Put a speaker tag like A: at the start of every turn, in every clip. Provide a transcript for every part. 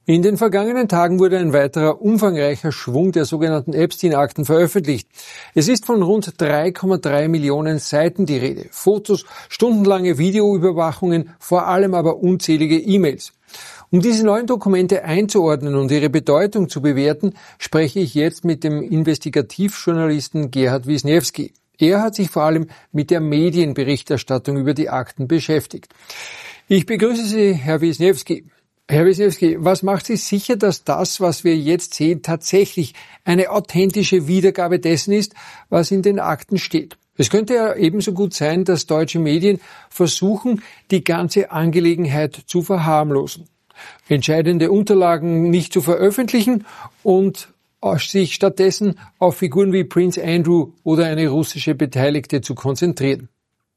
A: In den vergangenen Tagen wurde ein weiterer umfangreicher Schwung der sogenannten Epstein-Akten veröffentlicht. Es ist von rund 3,3 Millionen Seiten die Rede. Fotos, stundenlange Videoüberwachungen, vor allem aber unzählige E-Mails. Um diese neuen Dokumente einzuordnen und ihre Bedeutung zu bewerten, spreche ich jetzt mit dem Investigativjournalisten Gerhard Wisniewski. Er hat sich vor allem mit der Medienberichterstattung über die Akten beschäftigt. Ich begrüße Sie, Herr Wisniewski. Herr Wisniewski, was macht Sie sicher, dass das, was wir jetzt sehen, tatsächlich eine authentische Wiedergabe dessen ist, was in den Akten steht? Es könnte ja ebenso gut sein, dass deutsche Medien versuchen, die ganze Angelegenheit zu verharmlosen, entscheidende Unterlagen nicht zu veröffentlichen und sich stattdessen auf Figuren wie Prince Andrew oder eine russische Beteiligte zu konzentrieren.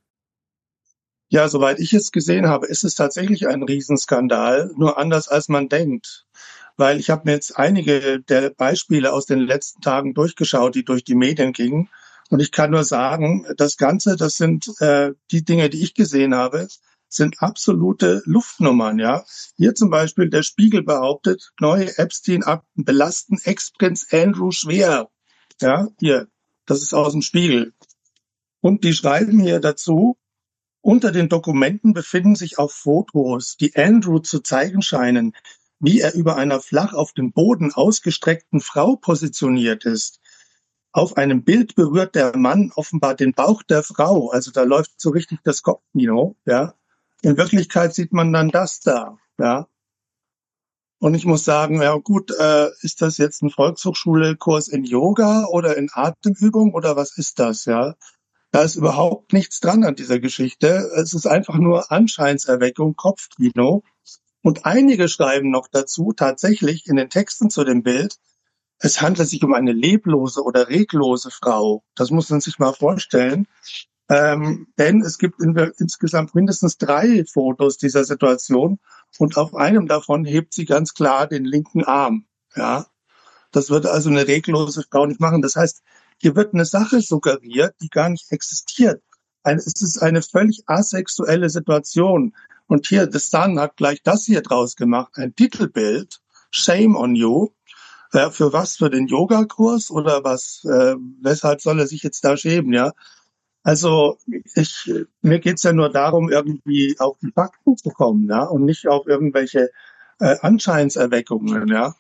B: Ja, soweit ich es gesehen habe, ist es tatsächlich ein Riesenskandal, nur anders als man denkt. Weil ich habe mir jetzt einige der Beispiele aus den letzten Tagen durchgeschaut, die durch die Medien gingen. Und ich kann nur sagen, das Ganze, das sind die Dinge, die ich gesehen habe, sind absolute Luftnummern. Ja, hier zum Beispiel der Spiegel behauptet, neue Epstein-Akten belasten Ex-Prinz Andrew schwer. Ja, hier, das ist aus dem Spiegel. Und die schreiben hier dazu: Unter den Dokumenten befinden sich auch Fotos, die Andrew zu zeigen scheinen, wie er über einer flach auf dem Boden ausgestreckten Frau positioniert ist. Auf einem Bild berührt der Mann offenbar den Bauch der Frau, also da läuft so richtig das Kopfkino, ja. In Wirklichkeit sieht man dann das da, ja. Und ich muss sagen, ja gut, ist das jetzt ein Volkshochschulkurs in Yoga oder in Atemübung oder was ist das, ja? Da ist überhaupt nichts dran an dieser Geschichte. Es ist einfach nur Anscheinserweckung, Kopfkino. Und einige schreiben noch dazu, tatsächlich in den Texten zu dem Bild, es handelt sich um eine leblose oder reglose Frau. Das muss man sich mal vorstellen. Denn es gibt insgesamt mindestens 3 Fotos dieser Situation und auf einem davon hebt sie ganz klar den linken Arm. Ja, das würde also eine reglose Frau nicht machen. Das heißt, hier wird eine Sache suggeriert, die gar nicht existiert. Es ist eine völlig asexuelle Situation. Und hier, The Sun hat gleich das hier draus gemacht, ein Titelbild, Shame on you. Für was? Für den Yogakurs oder was? Weshalb soll er sich jetzt da schämen, ja? Also mir geht's ja nur darum, irgendwie auf die Fakten zu kommen, ja, und nicht auf irgendwelche Anscheinserweckungen, ja.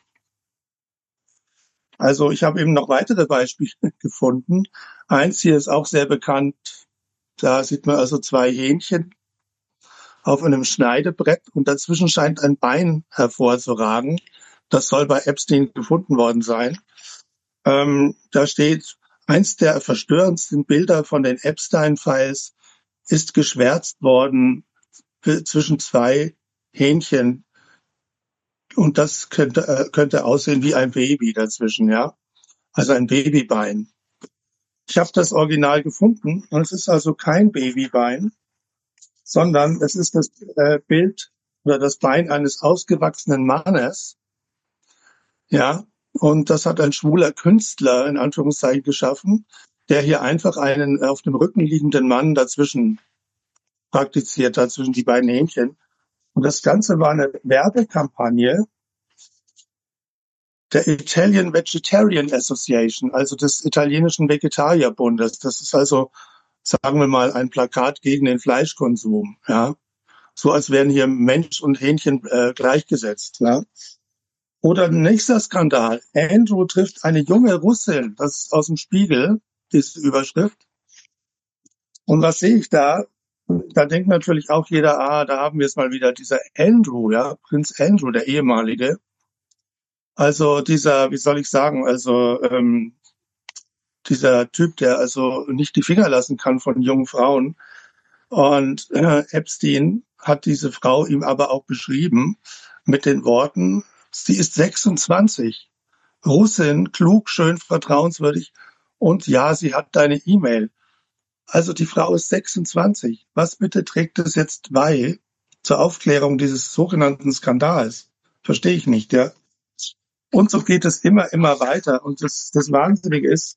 B: Also ich habe eben noch weitere Beispiele gefunden. Eins hier ist auch sehr bekannt. Da sieht man also 2 Hähnchen auf einem Schneidebrett und dazwischen scheint ein Bein hervorzuragen. Das soll bei Epstein gefunden worden sein. Da steht, eins der verstörendsten Bilder von den Epstein-Files ist geschwärzt worden zwischen 2 Hähnchen. Und das könnte aussehen wie ein Baby dazwischen, ja. Also ein Babybein. Ich habe das Original gefunden und es ist also kein Babybein, sondern es ist das Bild oder das Bein eines ausgewachsenen Mannes. Ja, und das hat ein schwuler Künstler in Anführungszeichen geschaffen, der hier einfach einen auf dem Rücken liegenden Mann dazwischen praktiziert hat, zwischen die beiden Hähnchen. Und das Ganze war eine Werbekampagne der Italian Vegetarian Association, also des italienischen Vegetarierbundes. Das ist also, sagen wir mal, ein Plakat gegen den Fleischkonsum. Ja, so als wären hier Mensch und Hähnchen gleichgesetzt. Ja? Oder nächster Skandal. Andrew trifft eine junge Russin. Das ist aus dem Spiegel, diese Überschrift. Und was sehe ich da? Da denkt natürlich auch jeder, da haben wir es mal wieder, dieser Andrew, ja, Prinz Andrew, der ehemalige. Also dieser, wie soll ich sagen, also dieser Typ, der also nicht die Finger lassen kann von jungen Frauen. Und Epstein hat diese Frau ihm aber auch beschrieben mit den Worten, sie ist 26, Russin, klug, schön, vertrauenswürdig und ja, sie hat deine E-Mail. Also die Frau ist 26. Was bitte trägt es jetzt bei zur Aufklärung dieses sogenannten Skandals? Verstehe ich nicht, ja. Und so geht es immer weiter. Und das Wahnsinnige ist,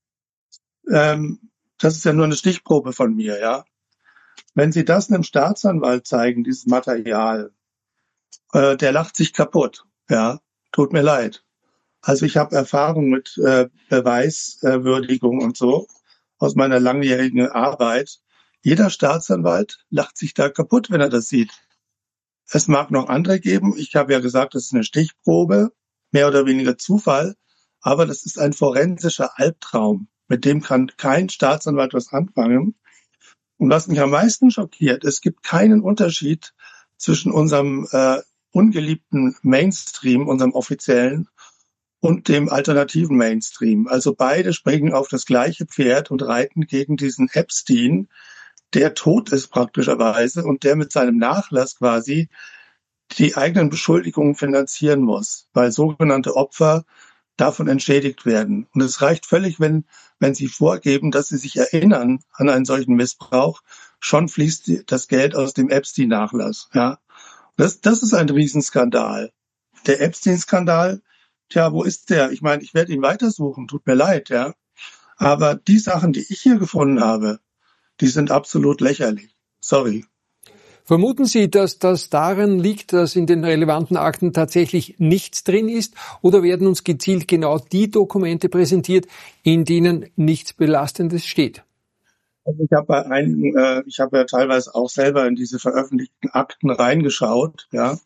B: das ist ja nur eine Stichprobe von mir, ja. Wenn Sie das einem Staatsanwalt zeigen, dieses Material, der lacht sich kaputt. Ja, tut mir leid. Also ich habe Erfahrung mit Beweiswürdigung und so aus meiner langjährigen Arbeit. Jeder Staatsanwalt lacht sich da kaputt, wenn er das sieht. Es mag noch andere geben. Ich habe ja gesagt, das ist eine Stichprobe, mehr oder weniger Zufall. Aber das ist ein forensischer Albtraum. Mit dem kann kein Staatsanwalt was anfangen. Und was mich am meisten schockiert, es gibt keinen Unterschied zwischen unserem ungeliebten Mainstream, unserem offiziellen, und dem alternativen Mainstream. Also beide springen auf das gleiche Pferd und reiten gegen diesen Epstein, der tot ist praktischerweise und der mit seinem Nachlass quasi die eigenen Beschuldigungen finanzieren muss, weil sogenannte Opfer davon entschädigt werden. Und es reicht völlig, wenn sie vorgeben, dass sie sich erinnern an einen solchen Missbrauch, schon fließt das Geld aus dem Epstein-Nachlass. Ja, das ist ein Riesenskandal. Der Epstein-Skandal, tja, wo ist der? Ich meine, ich werde ihn weitersuchen, tut mir leid, ja. Aber die Sachen, die ich hier gefunden habe, die sind absolut lächerlich. Sorry.
A: Vermuten Sie, dass das daran liegt, dass in den relevanten Akten tatsächlich nichts drin ist, oder werden uns gezielt genau die Dokumente präsentiert, in denen nichts Belastendes steht?
B: Also ich habe bei einigen, ich habe ja teilweise auch selber in diese veröffentlichten Akten reingeschaut, ja,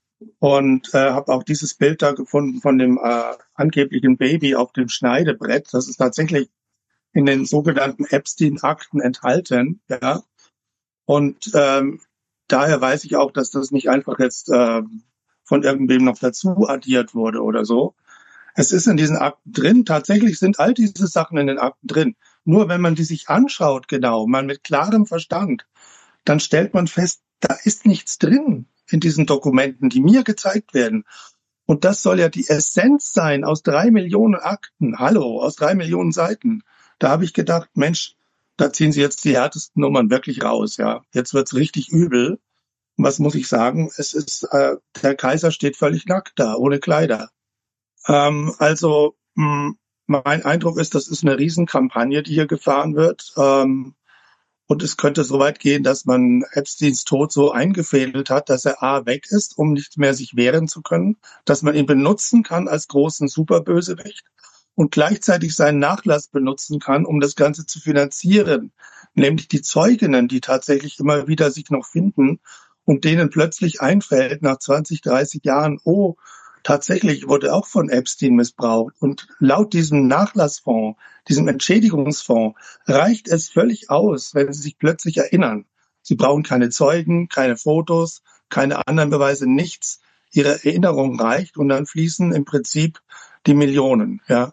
B: und habe auch dieses Bild da gefunden von dem angeblichen Baby auf dem Schneidebrett. Das ist tatsächlich in den sogenannten Epstein-Akten enthalten, ja. Und daher weiß ich auch, dass das nicht einfach jetzt von irgendwem noch dazu addiert wurde oder so. Es ist in diesen Akten drin. Tatsächlich sind all diese Sachen in den Akten drin. Nur wenn man die sich anschaut, genau, man mit klarem Verstand, dann stellt man fest, da ist nichts drin in diesen Dokumenten, die mir gezeigt werden. Und das soll ja die Essenz sein aus 3 Millionen Akten. Hallo, aus 3 Millionen Seiten. Da habe ich gedacht, Mensch, da ziehen sie jetzt die härtesten Nummern wirklich raus, ja. Jetzt wird's richtig übel. Und was muss ich sagen? Es ist, der Kaiser steht völlig nackt da, ohne Kleider. Also, mein Eindruck ist, das ist eine Riesenkampagne, die hier gefahren wird. Und es könnte so weit gehen, dass man Epsteins Tod so eingefädelt hat, dass er A, weg ist, um nicht mehr sich wehren zu können, dass man ihn benutzen kann als großen Superbösewicht und gleichzeitig seinen Nachlass benutzen kann, um das Ganze zu finanzieren. Nämlich die Zeuginnen, die tatsächlich immer wieder sich noch finden und denen plötzlich einfällt nach 20, 30 Jahren, oh, tatsächlich wurde auch von Epstein missbraucht. Und laut diesem Nachlassfonds, diesem Entschädigungsfonds, reicht es völlig aus, wenn Sie sich plötzlich erinnern. Sie brauchen keine Zeugen, keine Fotos, keine anderen Beweise, nichts. Ihre Erinnerung reicht und dann fließen im Prinzip die Millionen, ja.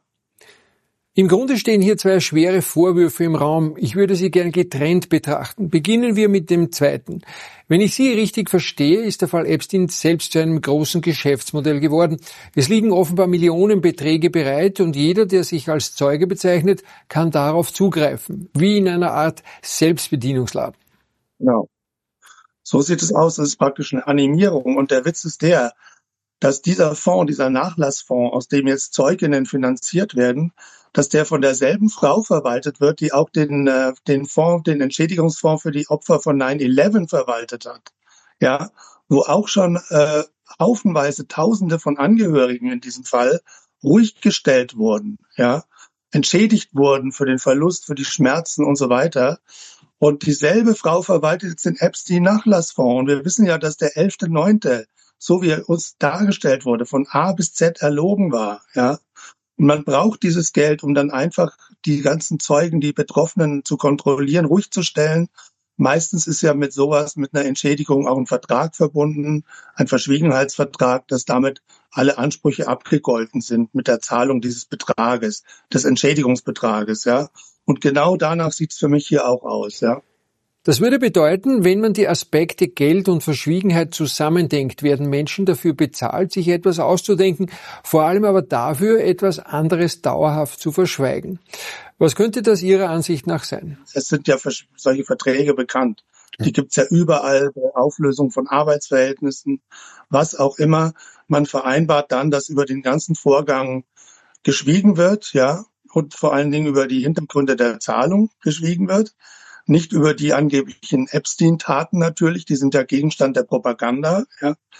A: Im Grunde stehen hier zwei schwere Vorwürfe im Raum. Ich würde sie gern getrennt betrachten. Beginnen wir mit dem zweiten. Wenn ich Sie richtig verstehe, ist der Fall Epstein selbst zu einem großen Geschäftsmodell geworden. Es liegen offenbar Millionenbeträge bereit und jeder, der sich als Zeuge bezeichnet, kann darauf zugreifen. Wie in einer Art Selbstbedienungsladen.
B: Genau. So sieht es aus. Das ist praktisch eine Animierung. Und der Witz ist der, dass dieser Fonds, dieser Nachlassfonds, aus dem jetzt Zeuginnen finanziert werden, dass der von derselben Frau verwaltet wird, die auch den Fonds, den Entschädigungsfonds für die Opfer von 9/11 verwaltet hat. Ja, wo auch schon haufenweise Tausende von Angehörigen in diesem Fall ruhig gestellt wurden, ja, entschädigt wurden für den Verlust, für die Schmerzen und so weiter. Und dieselbe Frau verwaltet jetzt den Epstein-Nachlassfonds. Und wir wissen ja, dass der 11.9., so wie er uns dargestellt wurde, von A bis Z erlogen war, ja. Und man braucht dieses Geld, um dann einfach die ganzen Zeugen, die Betroffenen zu kontrollieren, ruhig zu stellen. Meistens ist ja mit sowas, mit einer Entschädigung auch ein Vertrag verbunden, ein Verschwiegenheitsvertrag, dass damit alle Ansprüche abgegolten sind mit der Zahlung dieses Betrages, des Entschädigungsbetrages, ja. Und genau danach sieht es für mich hier auch aus, ja.
A: Das würde bedeuten, wenn man die Aspekte Geld und Verschwiegenheit zusammendenkt, werden Menschen dafür bezahlt, sich etwas auszudenken, vor allem aber dafür, etwas anderes dauerhaft zu verschweigen. Was könnte das Ihrer Ansicht nach sein?
B: Es sind ja solche Verträge bekannt. Die gibt's ja überall, bei Auflösung von Arbeitsverhältnissen, was auch immer. Man vereinbart dann, dass über den ganzen Vorgang geschwiegen wird, ja, und vor allen Dingen über die Hintergründe der Zahlung geschwiegen wird. Nicht über die angeblichen Epstein-Taten natürlich, die sind ja Gegenstand der Propaganda, ja.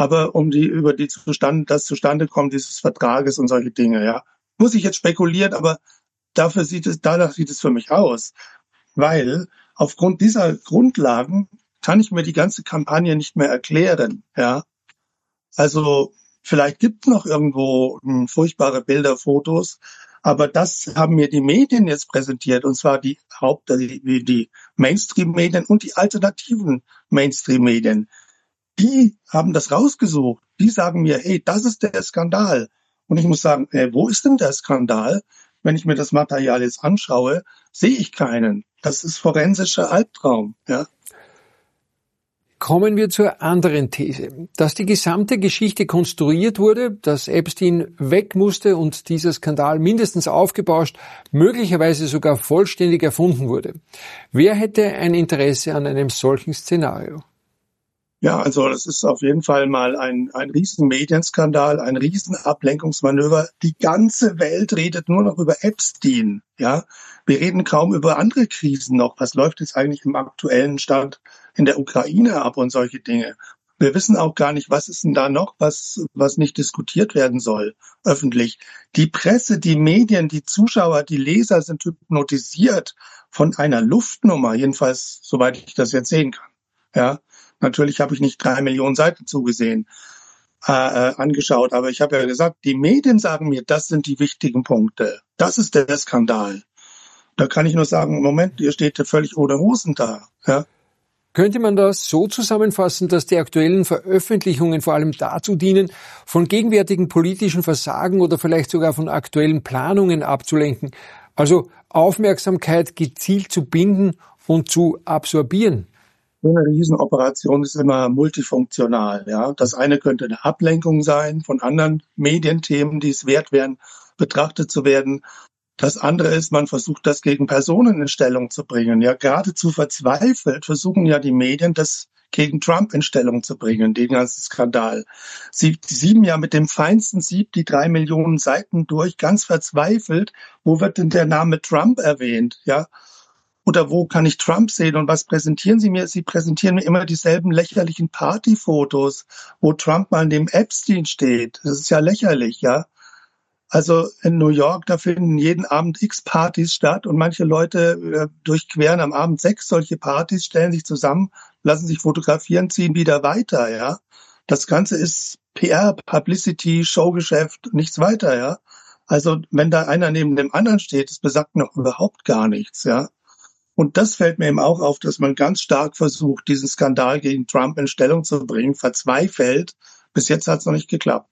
B: aber das Zustandekommen dieses Vertrages und solche Dinge, ja. Muss ich jetzt spekulieren, aber danach sieht es für mich aus. Weil aufgrund dieser Grundlagen kann ich mir die ganze Kampagne nicht mehr erklären, ja. Also vielleicht gibt es noch irgendwo furchtbare Bilder, Fotos, aber das haben mir die Medien jetzt präsentiert, und zwar die Mainstream-Medien und die alternativen Mainstream-Medien. Die haben das rausgesucht. Die sagen mir, hey, das ist der Skandal. Und ich muss sagen, wo ist denn der Skandal? Wenn ich mir das Material jetzt anschaue, sehe ich keinen. Das ist forensischer Albtraum, ja.
A: Kommen wir zur anderen These, dass die gesamte Geschichte konstruiert wurde, dass Epstein weg musste und dieser Skandal mindestens aufgebauscht, möglicherweise sogar vollständig erfunden wurde. Wer hätte ein Interesse an einem solchen Szenario?
B: Ja, also das ist auf jeden Fall mal ein riesen Medienskandal, ein riesen Ablenkungsmanöver. Die ganze Welt redet nur noch über Epstein, ja. Wir reden kaum über andere Krisen noch. Was läuft jetzt eigentlich im aktuellen Stand in der Ukraine ab und solche Dinge? Wir wissen auch gar nicht, was ist denn da noch, was nicht diskutiert werden soll, öffentlich. Die Presse, die Medien, die Zuschauer, die Leser sind hypnotisiert von einer Luftnummer, jedenfalls soweit ich das jetzt sehen kann, ja. Natürlich habe ich nicht 3 Millionen Seiten angeschaut, aber ich habe ja gesagt, die Medien sagen mir, das sind die wichtigen Punkte. Das ist der Skandal. Da kann ich nur sagen, Moment, ihr steht ja völlig ohne Hosen da. Ja?
A: Könnte man das so zusammenfassen, dass die aktuellen Veröffentlichungen vor allem dazu dienen, von gegenwärtigen politischen Versagen oder vielleicht sogar von aktuellen Planungen abzulenken? Also Aufmerksamkeit gezielt zu binden und zu absorbieren?
B: So eine Riesenoperation ist immer multifunktional. Ja, das eine könnte eine Ablenkung sein von anderen Medienthemen, die es wert wären, betrachtet zu werden. Das andere ist, man versucht, das gegen Personen in Stellung zu bringen. Ja, geradezu verzweifelt versuchen ja die Medien, das gegen Trump in Stellung zu bringen, den ganzen Skandal. Sie sieben ja mit dem feinsten Sieb die 3 Millionen Seiten durch, ganz verzweifelt. Wo wird denn der Name Trump erwähnt? Ja. Oder wo kann ich Trump sehen und was präsentieren Sie mir? Sie präsentieren mir immer dieselben lächerlichen Partyfotos, wo Trump mal neben Epstein steht. Das ist ja lächerlich, ja. Also in New York, da finden jeden Abend x Partys statt und manche Leute durchqueren am Abend 6 solche Partys, stellen sich zusammen, lassen sich fotografieren, ziehen wieder weiter, ja. Das Ganze ist PR, Publicity, Showgeschäft, nichts weiter, ja. Also wenn da einer neben dem anderen steht, das besagt noch überhaupt gar nichts, ja. Und das fällt mir eben auch auf, dass man ganz stark versucht, diesen Skandal gegen Trump in Stellung zu bringen, verzweifelt. Bis jetzt hat es noch nicht geklappt.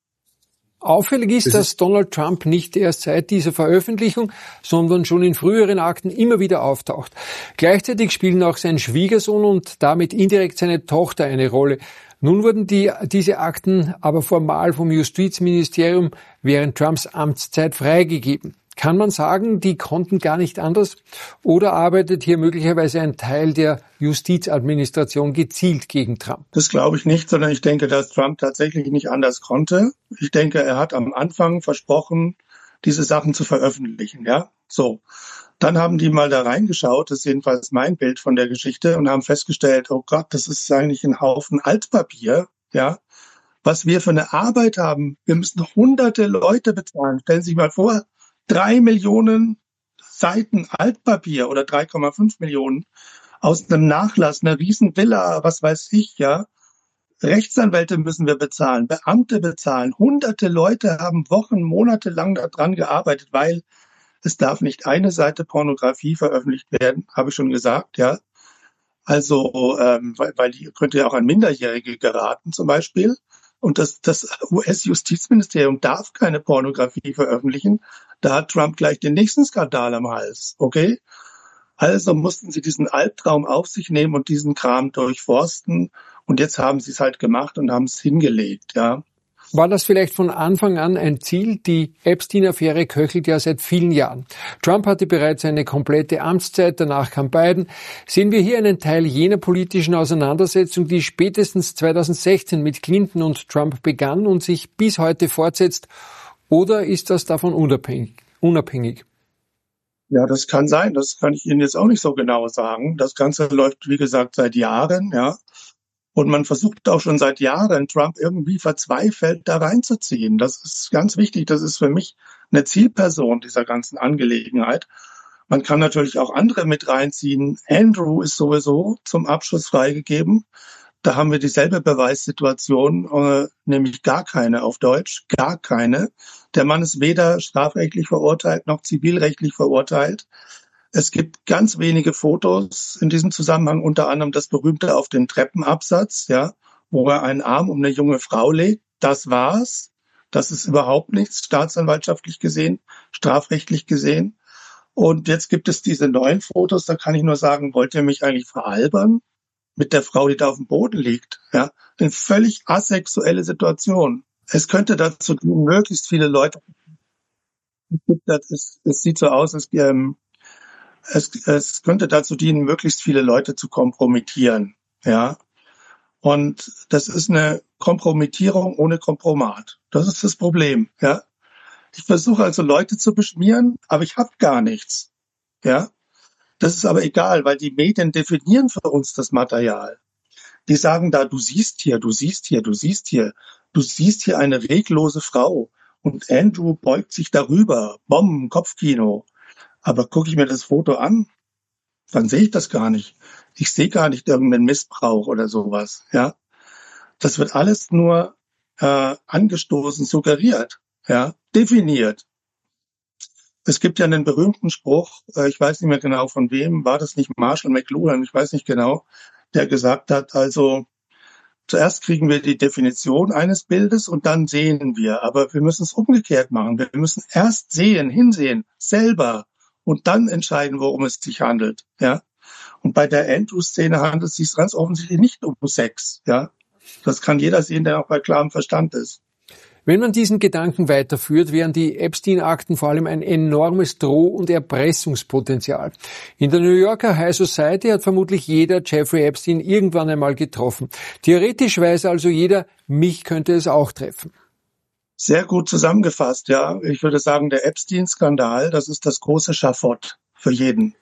A: Auffällig ist, dass Donald Trump nicht erst seit dieser Veröffentlichung, sondern schon in früheren Akten immer wieder auftaucht. Gleichzeitig spielen auch sein Schwiegersohn und damit indirekt seine Tochter eine Rolle. Nun wurden diese Akten aber formal vom Justizministerium während Trumps Amtszeit freigegeben. Kann man sagen, die konnten gar nicht anders? Oder arbeitet hier möglicherweise ein Teil der Justizadministration gezielt gegen Trump?
B: Das glaube ich nicht, sondern ich denke, dass Trump tatsächlich nicht anders konnte. Ich denke, er hat am Anfang versprochen, diese Sachen zu veröffentlichen, ja. So. Dann haben die mal da reingeschaut, das ist jedenfalls mein Bild von der Geschichte, und haben festgestellt, oh Gott, das ist eigentlich ein Haufen Altpapier, ja. Was wir für eine Arbeit haben. Wir müssen hunderte Leute bezahlen. Stellen Sie sich mal vor, 3 Millionen Seiten Altpapier oder 3,5 Millionen aus einem Nachlass, einer Riesenvilla, was weiß ich, ja. Rechtsanwälte müssen wir bezahlen, Beamte bezahlen. Hunderte Leute haben Wochen, Monate lang daran gearbeitet, weil es darf nicht eine Seite Pornografie veröffentlicht werden, habe ich schon gesagt, ja. Also, weil die könnte ja auch an Minderjährige geraten zum Beispiel. Und das US-Justizministerium darf keine Pornografie veröffentlichen. Da hat Trump gleich den nächsten Skandal am Hals, okay? Also mussten sie diesen Albtraum auf sich nehmen und diesen Kram durchforsten. Und jetzt haben sie es halt gemacht und haben es hingelegt, ja.
A: War das vielleicht von Anfang an ein Ziel? Die Epstein-Affäre köchelt ja seit vielen Jahren. Trump hatte bereits eine komplette Amtszeit, danach kam Biden. Sehen wir hier einen Teil jener politischen Auseinandersetzung, die spätestens 2016 mit Clinton und Trump begann und sich bis heute fortsetzt? Oder ist das davon unabhängig?
B: Ja, das kann sein. Das kann ich Ihnen jetzt auch nicht so genau sagen. Das Ganze läuft, wie gesagt, seit Jahren, ja. Und man versucht auch schon seit Jahren, Trump irgendwie verzweifelt da reinzuziehen. Das ist ganz wichtig. Das ist für mich eine Zielperson dieser ganzen Angelegenheit. Man kann natürlich auch andere mit reinziehen. Andrew ist sowieso zum Abschluss freigegeben. Da haben wir dieselbe Beweissituation, nämlich gar keine auf Deutsch, gar keine. Der Mann ist weder strafrechtlich verurteilt noch zivilrechtlich verurteilt. Es gibt ganz wenige Fotos in diesem Zusammenhang, unter anderem das berühmte auf dem Treppenabsatz, ja, wo er einen Arm um eine junge Frau legt. Das war's. Das ist überhaupt nichts staatsanwaltschaftlich gesehen, strafrechtlich gesehen. Und jetzt gibt es diese neuen Fotos, da kann ich nur sagen, wollt ihr mich eigentlich veralbern? Mit der Frau, die da auf dem Boden liegt, ja. Eine völlig asexuelle Situation. Es könnte dazu dienen, möglichst viele Leute, es sieht so aus, es könnte dazu dienen, möglichst viele Leute zu kompromittieren, ja. Und das ist eine Kompromittierung ohne Kompromat. Das ist das Problem, ja. Ich versuche also Leute zu beschmieren, aber ich habe gar nichts, ja. Das ist aber egal, weil die Medien definieren für uns das Material. Die sagen da, du siehst hier, du siehst hier, du siehst hier, du siehst hier eine reglose Frau und Andrew beugt sich darüber, Bomben, Kopfkino. Aber gucke ich mir das Foto an, dann sehe ich das gar nicht. Ich sehe gar nicht irgendeinen Missbrauch oder sowas. Ja, das wird alles nur angestoßen, suggeriert, ja, definiert. Es gibt ja einen berühmten Spruch, ich weiß nicht mehr genau von wem, war das nicht Marshall McLuhan, ich weiß nicht genau, der gesagt hat, also zuerst kriegen wir die Definition eines Bildes und dann sehen wir. Aber wir müssen es umgekehrt machen. Wir müssen erst sehen, hinsehen, selber und dann entscheiden, worum es sich handelt. Ja. Und bei der Andrew-Szene handelt es sich ganz offensichtlich nicht um Sex. Ja. Das kann jeder sehen, der auch bei klarem Verstand ist.
A: Wenn man diesen Gedanken weiterführt, wären die Epstein-Akten vor allem ein enormes Droh- und Erpressungspotenzial. In der New Yorker High Society hat vermutlich jeder Jeffrey Epstein irgendwann einmal getroffen. Theoretisch weiß also jeder, mich könnte es auch treffen.
B: Sehr gut zusammengefasst, ja. Ich würde sagen, der Epstein-Skandal, das ist das große Schafott für jeden.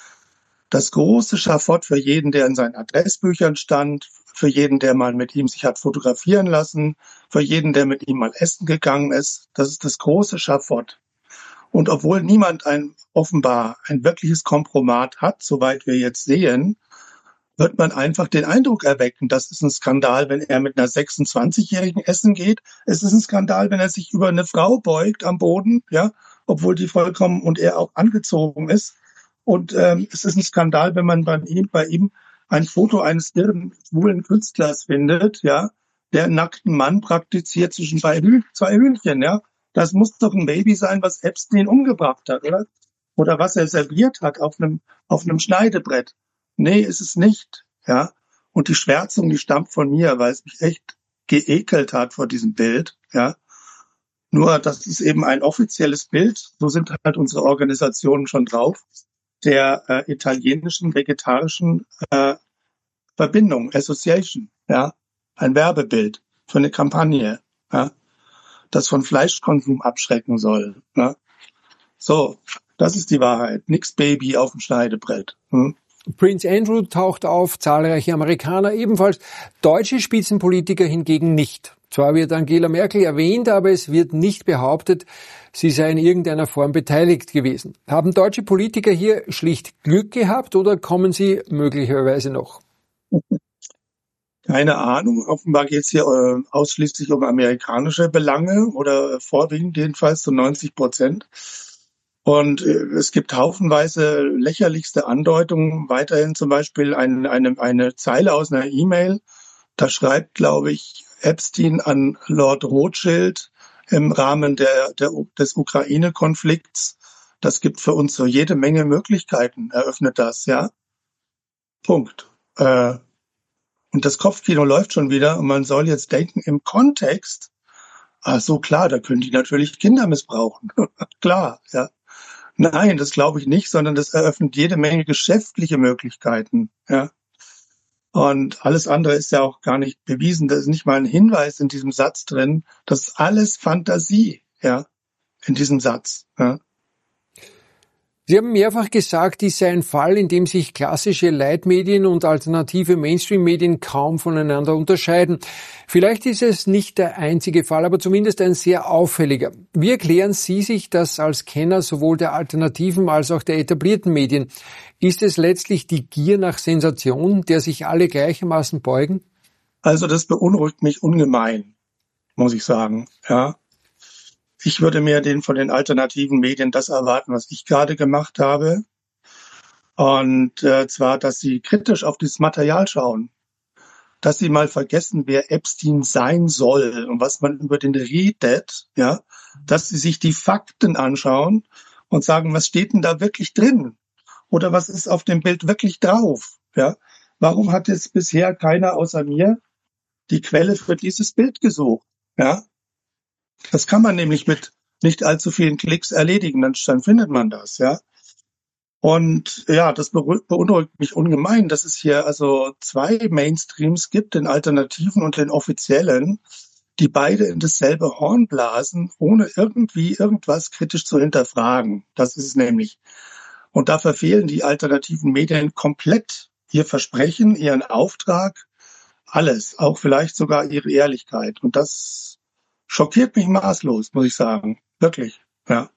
B: Das große Schafott für jeden, der in seinen Adressbüchern stand, für jeden, der mal mit ihm sich hat fotografieren lassen, für jeden, der mit ihm mal essen gegangen ist. Das ist das große Schafott. Und obwohl niemand offenbar ein wirkliches Kompromat hat, soweit wir jetzt sehen, wird man einfach den Eindruck erwecken, das ist ein Skandal, wenn er mit einer 26-Jährigen essen geht. Es ist ein Skandal, wenn er sich über eine Frau beugt am Boden, ja, obwohl die vollkommen und er auch angezogen ist. Und es ist ein Skandal, wenn man bei ihm ein Foto eines irren, schwulen Künstlers findet, ja, der einen nackten Mann praktiziert zwischen zwei Hühnchen, ja. Das muss doch ein Baby sein, was Epstein umgebracht hat, oder? Oder was er serviert hat auf einem Schneidebrett. Nee, ist es nicht, ja. Und die Schwärzung, die stammt von mir, weil es mich echt geekelt hat vor diesem Bild, ja. Nur, das ist eben ein offizielles Bild, so sind halt unsere Organisationen schon drauf, der italienischen vegetarischen Verbindung, Association, ja, ein Werbebild für eine Kampagne, ja, das von Fleischkonsum abschrecken soll. Ja. So, das ist die Wahrheit. Nix Baby auf dem Schneidebrett.
A: Prince Andrew taucht auf, zahlreiche Amerikaner ebenfalls, deutsche Spitzenpolitiker hingegen nicht. Zwar wird Angela Merkel erwähnt, aber es wird nicht behauptet, sie sei in irgendeiner Form beteiligt gewesen. Haben deutsche Politiker hier schlicht Glück gehabt oder kommen sie möglicherweise noch?
B: Keine Ahnung. Offenbar geht es hier ausschließlich um amerikanische Belange oder vorwiegend jedenfalls zu 90%. Und es gibt haufenweise lächerlichste Andeutungen. Weiterhin zum Beispiel eine Zeile aus einer E-Mail. Da schreibt, glaube ich, Epstein an Lord Rothschild im Rahmen des Ukraine-Konflikts. Das gibt für uns so jede Menge Möglichkeiten, eröffnet das, ja. Punkt. Und das Kopfkino läuft schon wieder und man soll jetzt denken im Kontext, ach so klar, da können die natürlich Kinder missbrauchen. Klar, ja. Nein, das glaube ich nicht, sondern das eröffnet jede Menge geschäftliche Möglichkeiten, ja. Und alles andere ist ja auch gar nicht bewiesen. Da ist nicht mal ein Hinweis in diesem Satz drin. Das ist alles Fantasie, ja, in diesem Satz, ja.
A: Sie haben mehrfach gesagt, dies sei ein Fall, in dem sich klassische Leitmedien und alternative Mainstream-Medien kaum voneinander unterscheiden. Vielleicht ist es nicht der einzige Fall, aber zumindest ein sehr auffälliger. Wie erklären Sie sich das als Kenner sowohl der alternativen als auch der etablierten Medien? Ist es letztlich die Gier nach Sensation, der sich alle gleichermaßen beugen?
B: Also das beunruhigt mich ungemein, muss ich sagen, ja. Ich würde mir von den alternativen Medien das erwarten, was ich gerade gemacht habe. Und zwar, dass sie kritisch auf dieses Material schauen. Dass sie mal vergessen, wer Epstein sein soll und was man über den redet, ja. Dass sie sich die Fakten anschauen und sagen, was steht denn da wirklich drin? Oder was ist auf dem Bild wirklich drauf, ja. Warum hat jetzt bisher keiner außer mir die Quelle für dieses Bild gesucht, ja? Das kann man nämlich mit nicht allzu vielen Klicks erledigen, dann findet man das, ja. Und ja, das beunruhigt mich ungemein, dass es hier also zwei Mainstreams gibt, den alternativen und den offiziellen, die beide in dasselbe Horn blasen, ohne irgendwie irgendwas kritisch zu hinterfragen. Das ist es nämlich. Und da verfehlen die alternativen Medien komplett ihr Versprechen, ihren Auftrag, alles, auch vielleicht sogar ihre Ehrlichkeit. Und das schockiert mich maßlos, muss ich sagen. Wirklich, ja.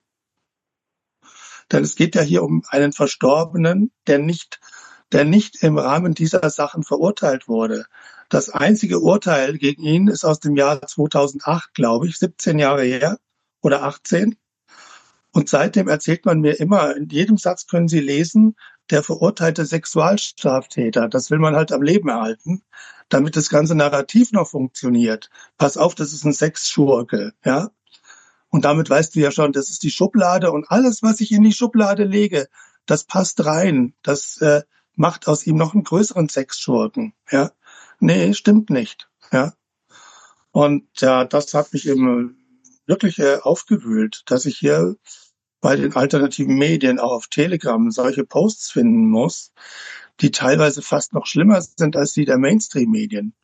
B: Denn es geht ja hier um einen Verstorbenen, der nicht im Rahmen dieser Sachen verurteilt wurde. Das einzige Urteil gegen ihn ist aus dem Jahr 2008, glaube ich, 17 Jahre her oder 18. Und seitdem erzählt man mir immer, in jedem Satz können Sie lesen, der verurteilte Sexualstraftäter. Das will man halt am Leben erhalten, damit das ganze Narrativ noch funktioniert. Pass auf, das ist ein Sexschurke, ja. Und damit weißt du ja schon, das ist die Schublade und alles, was ich in die Schublade lege, das passt rein. Das macht aus ihm noch einen größeren Sexschurken, ja. Nee, stimmt nicht, ja. Und ja, das hat mich eben wirklich aufgewühlt, dass ich hier bei den alternativen Medien auch auf Telegram solche Posts finden muss, die teilweise fast noch schlimmer sind als die der Mainstream-Medien.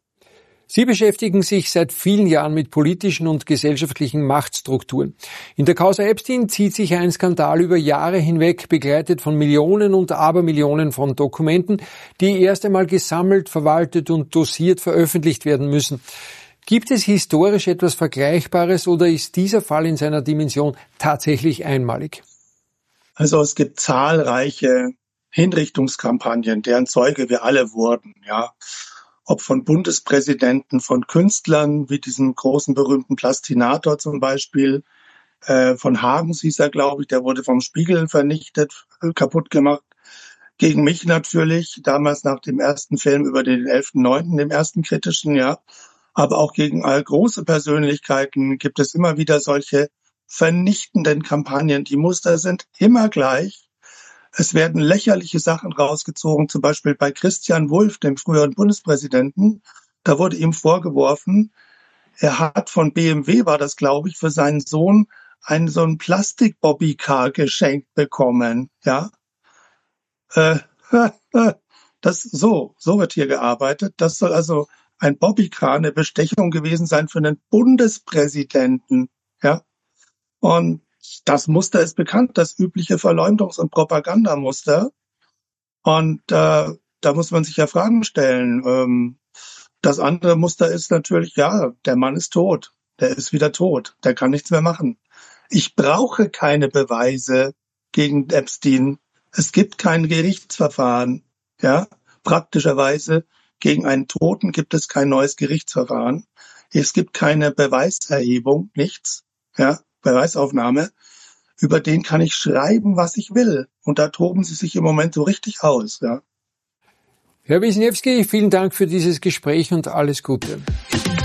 A: Sie beschäftigen sich seit vielen Jahren mit politischen und gesellschaftlichen Machtstrukturen. In der Causa Epstein zieht sich ein Skandal über Jahre hinweg, begleitet von Millionen und Abermillionen von Dokumenten, die erst einmal gesammelt, verwaltet und dosiert veröffentlicht werden müssen. Gibt es historisch etwas Vergleichbares oder ist dieser Fall in seiner Dimension tatsächlich einmalig?
B: Also es gibt zahlreiche Hinrichtungskampagnen, deren Zeuge wir alle wurden, ja. Ob von Bundespräsidenten, von Künstlern, wie diesem großen berühmten Plastinator zum Beispiel, von Hagens hieß er, glaube ich, der wurde vom Spiegel vernichtet, kaputt gemacht. Gegen mich natürlich, damals nach dem ersten Film über den 11.9., dem ersten kritischen, ja. Aber auch gegen große Persönlichkeiten gibt es immer wieder solche vernichtenden Kampagnen. Die Muster sind immer gleich. Es werden lächerliche Sachen rausgezogen, zum Beispiel bei Christian Wulff, dem früheren Bundespräsidenten. Da wurde ihm vorgeworfen, er hat von BMW, war das glaube ich, für seinen Sohn so ein Plastik-Bobbycar geschenkt bekommen. Ja, so wird hier gearbeitet. Das soll also ein Bobbycar, eine Bestechung gewesen sein für einen Bundespräsidenten, ja. Und das Muster ist bekannt, das übliche Verleumdungs- und Propagandamuster. Und da muss man sich ja Fragen stellen. Das andere Muster ist natürlich, ja, der Mann ist tot, der ist wieder tot, der kann nichts mehr machen. Ich brauche keine Beweise gegen Epstein. Es gibt kein Gerichtsverfahren, ja, praktischerweise. Gegen einen Toten gibt es kein neues Gerichtsverfahren. Es gibt keine Beweiserhebung, nichts, ja, Beweisaufnahme. Über den kann ich schreiben, was ich will. Und da toben sie sich im Moment so richtig aus, ja.
A: Herr Wisniewski, vielen Dank für dieses Gespräch und alles Gute.